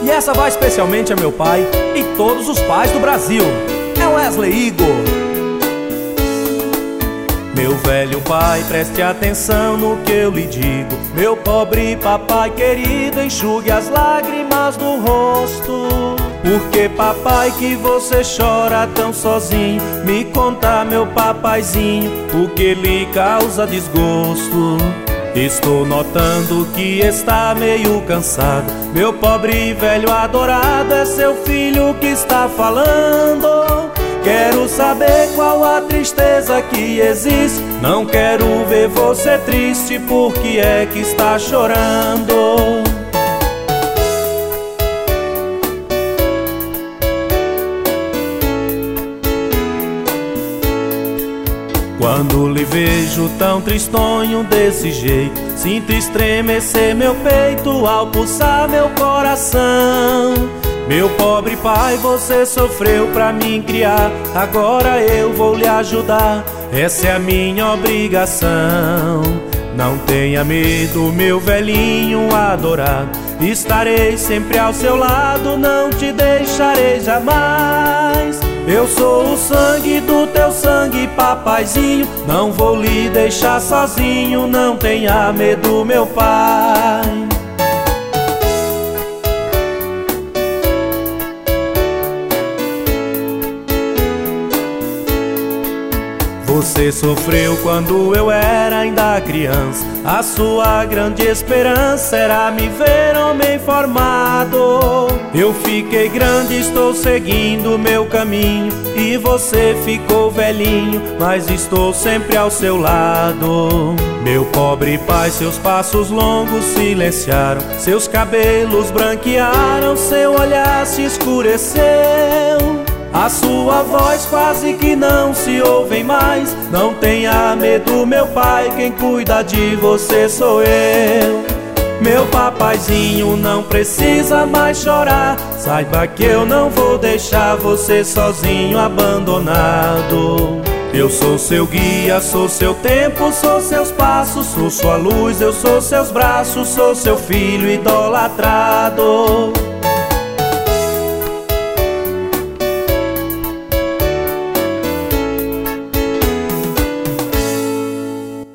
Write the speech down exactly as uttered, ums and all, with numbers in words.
E essa vai especialmente a meu pai e todos os pais do Brasil. É Wesley Igor. Meu velho pai, preste atenção no que eu lhe digo. Meu pobre papai querido, enxugue as lágrimas do rosto. Porque papai que você chora tão sozinho? Me conta, meu papaizinho, o que lhe causa desgosto. Estou notando que está meio cansado. Meu pobre velho adorado, é seu filho que está falando. Quero saber qual a tristeza que existe. Não quero ver você triste, por que é que está chorando? Quando lhe vejo tão tristonho desse jeito, sinto estremecer meu peito ao pulsar meu coração. Meu pobre pai, você sofreu pra me criar, agora eu vou lhe ajudar, essa é a minha obrigação. Não tenha medo, meu velhinho adorado, estarei sempre ao seu lado, não te deixarei jamais. Eu sou o sangue do teu sangue, papaizinho, não vou lhe deixar sozinho, não tenha medo, meu pai. Você sofreu quando eu era ainda criança, a sua grande esperança era me ver homem formado. Eu fiquei grande, estou seguindo meu caminho, e você ficou velhinho, mas estou sempre ao seu lado. Meu pobre pai, seus passos longos silenciaram, seus cabelos branquearam, seu olhar se escureceu. A sua voz quase que não se ouve mais. Não tenha medo, meu pai, quem cuida de você sou eu. Meu papaizinho, não precisa mais chorar, saiba que eu não vou deixar você sozinho, abandonado. Eu sou seu guia, sou seu tempo, sou seus passos, sou sua luz, eu sou seus braços, sou seu filho idolatrado.